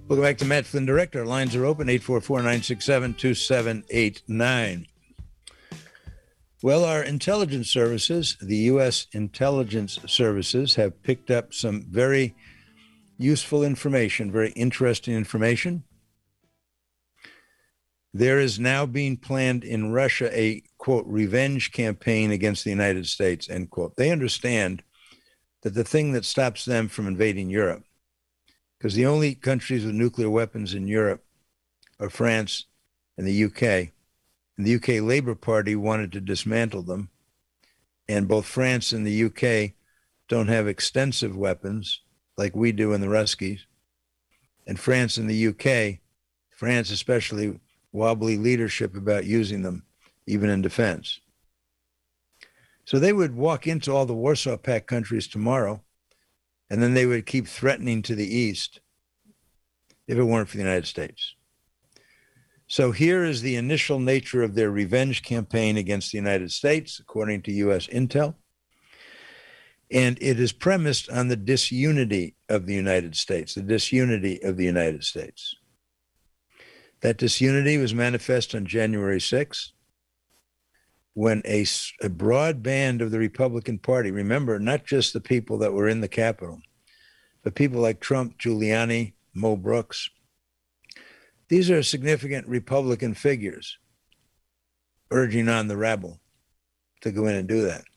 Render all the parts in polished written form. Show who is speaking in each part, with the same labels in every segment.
Speaker 1: Welcome back to Matt Flynn Direct. Our lines are open, 844-967-2789. Well, our intelligence services, the U.S. intelligence services, have picked up some very useful information, very interesting information. There is now being planned in Russia a, quote, revenge campaign against the United States, end quote. They understand that the thing that stops them from invading Europe, because the only countries with nuclear weapons in Europe are France and the UK. And the UK Labour Party wanted to dismantle them. And both France and the UK don't have extensive weapons like we do in the Ruskies. And France and the UK, France especially, wobbly leadership about using them, even in defense. So they would walk into all the Warsaw Pact countries tomorrow, and then they would keep threatening to the east if it weren't for the United States. So here is the initial nature of their revenge campaign against the United States, according to U.S. intel. And it is premised on the disunity of the United States, the disunity of the United States. That disunity was manifest on January 6th, when a broad band of the Republican Party, remember, not just the people that were in the Capitol, but people like Trump, Giuliani, Mo Brooks, these are significant Republican figures urging on the rabble to go in and do that.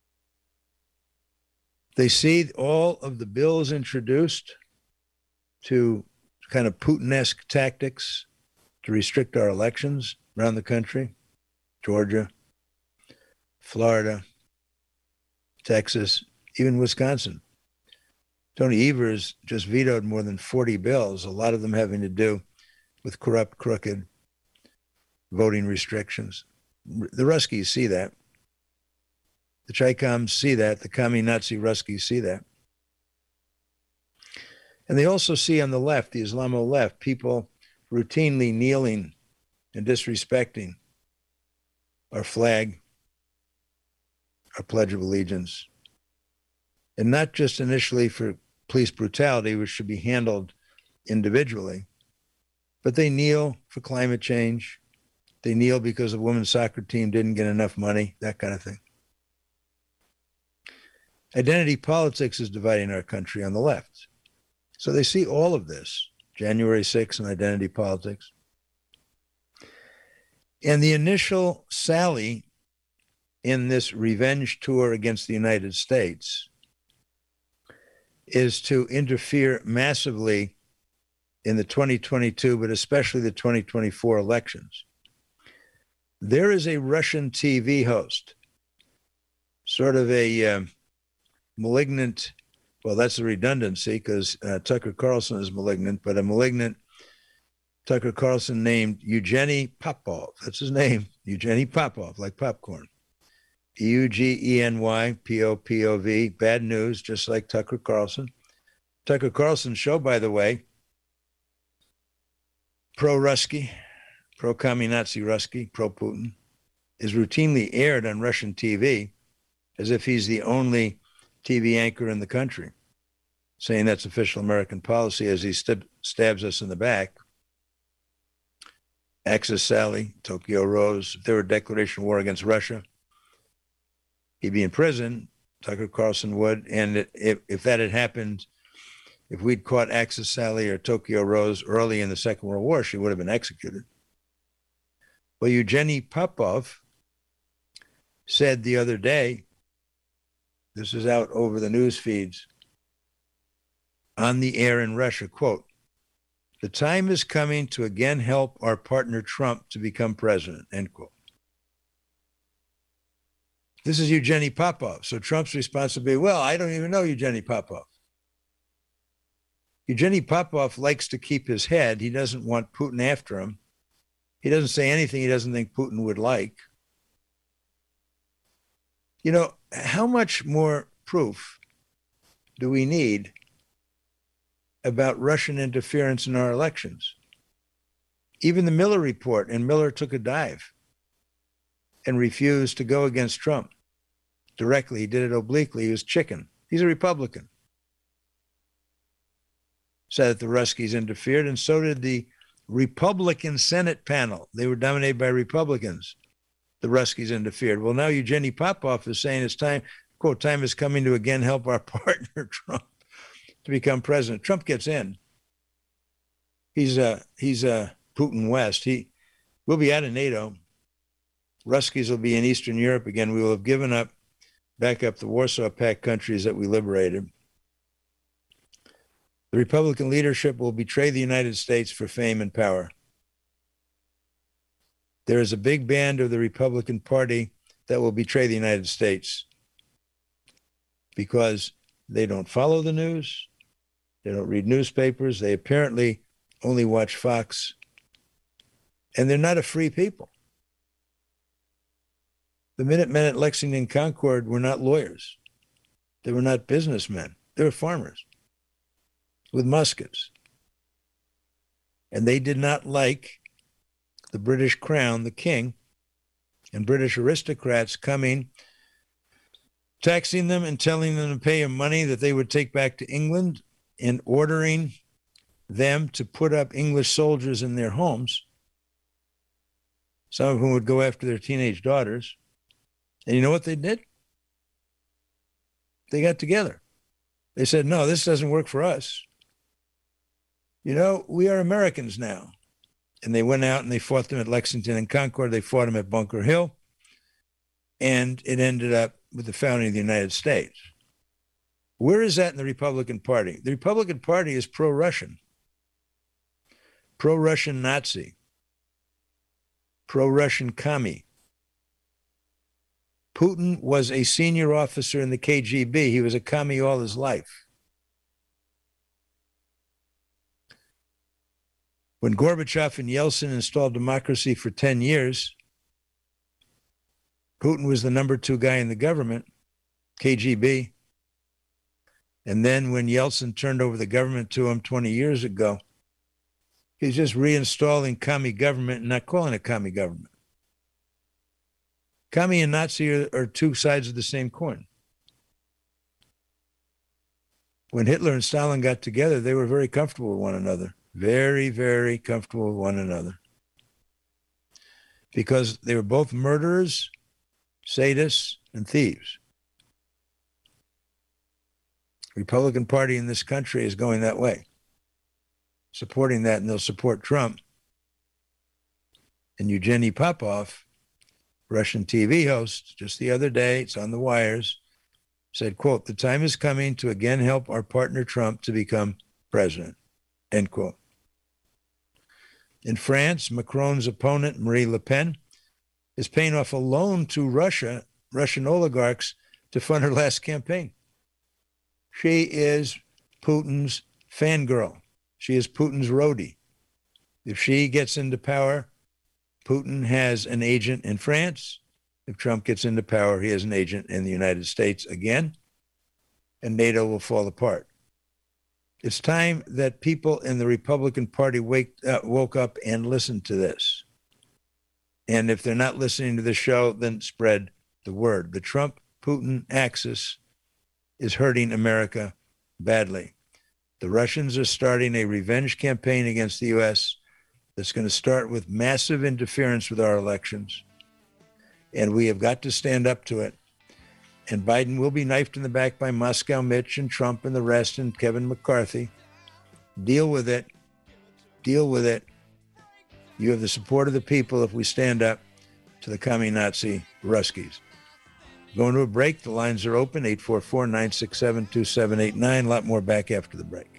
Speaker 1: They see all of the bills introduced to kind of Putin-esque tactics to restrict our elections around the country, Georgia, Florida, Texas, even Wisconsin. Tony Evers just vetoed more than 40 bills, a lot of them having to do with corrupt, crooked voting restrictions. The Ruskies see that. The Chicom see that. The commie Nazi Ruskies see that. And they also see on the left, the Islamo left, people routinely kneeling and disrespecting our flag, our Pledge of Allegiance, and not just initially for police brutality, which should be handled individually, but they kneel for climate change. They kneel because the women's soccer team didn't get enough money, that kind of thing. Identity politics is dividing our country on the left. So they see all of this, January 6th and identity politics. And the initial sally in this revenge tour against the United States is to interfere massively in the 2022, but especially the 2024 elections. There is a Russian TV host, sort of a malignant, well, that's a redundancy because Tucker Carlson is malignant, but a malignant Tucker Carlson named Evgeny Popov. That's his name, Evgeny Popov, like popcorn. Eugenyi, bad news, just like Tucker Carlson. Tucker Carlson's show, by the way, pro-Rusky, pro-commie Nazi Rusky, pro-Putin, is routinely aired on Russian TV as if he's the only TV anchor in the country, saying that's official American policy as he stabs us in the back. Axis Sally, Tokyo Rose, if there were a declaration of war against Russia, he'd be in prison, Tucker Carlson would, and if that had happened, if we'd caught Axis Sally or Tokyo Rose early in the Second World War, she would have been executed. Well, Evgeny Popov said the other day, this is out over the news feeds, on the air in Russia, quote, "The time is coming to again help our partner Trump to become president," end quote. This is Evgeny Popov. So Trump's response would be, well, I don't even know Evgeny Popov. Evgeny Popov likes to keep his head. He doesn't want Putin after him. He doesn't say anything he doesn't think Putin would like. You know, how much more proof do we need about Russian interference in our elections? Even the Miller report, and Miller took a dive and refused to go against Trump directly. He did it obliquely. He was chicken. He's a Republican. said that the Ruskies interfered, and so did the Republican Senate panel. They were dominated by Republicans. The Ruskies interfered. Well, now Eugenie Popov is saying it's time, quote, time is coming to again help our partner Trump to become president. Trump gets in. He's Putin West. He will be out of NATO. Ruskies will be in Eastern Europe again. We will have given up, back up the Warsaw Pact countries that we liberated. The Republican leadership will betray the United States for fame and power. There is a big band of the Republican Party that will betray the United States because they don't follow the news. They don't read newspapers. They apparently only watch Fox. And they're not a free people. The Minutemen at Lexington Concord were not lawyers. They were not businessmen. They were farmers with muskets. And they did not like the British crown, the king, and British aristocrats coming, taxing them and telling them to pay them money that they would take back to England, and ordering them to put up English soldiers in their homes, some of whom would go after their teenage daughters. And you know what they did? They got together. They said, no, this doesn't work for us. You know, we are Americans now. And they went out and they fought them at Lexington and Concord. They fought them at Bunker Hill. And it ended up with the founding of the United States. Where is that in the Republican Party? The Republican Party is pro-Russian, pro-Russian Nazi, pro-Russian commie. Putin was a senior officer in the KGB. He was a commie all his life. When Gorbachev and Yeltsin installed democracy for 10 years, Putin was the number 2 guy in the government, KGB. And then when Yeltsin turned over the government to him 20 years ago, he's just reinstalling commie government and not calling it commie government. Commie and Nazi are two sides of the same coin. When Hitler and Stalin got together, they were very comfortable with one another. Very, very comfortable with one another. Because they were both murderers, sadists, and thieves. Republican Party in this country is going that way, supporting that, and they'll support Trump. And Eugenie Popov, Russian TV host, just the other day, it's on the wires, said, quote, the time is coming to again help our partner Trump to become president, end quote. In France, Macron's opponent, Marine Le Pen, is paying off a loan to Russia, Russian oligarchs, to fund her last campaign. She is Putin's fangirl. She is Putin's roadie. If she gets into power, Putin has an agent in France. If Trump gets into power, he has an agent in the United States again, and NATO will fall apart. It's time that people in the Republican Party woke up and listened to this. And if they're not listening to the show, then spread the word. The Trump-Putin axis is hurting America badly. The Russians are starting a revenge campaign against the U.S. that's going to start with massive interference with our elections. And we have got to stand up to it. And Biden will be knifed in the back by Moscow Mitch and Trump and the rest and Kevin McCarthy. Deal with it. Deal with it. You have the support of the people if we stand up to the commie Nazi Ruskies. Going to a break. The lines are open, 844-967-2789. A lot more back after the break.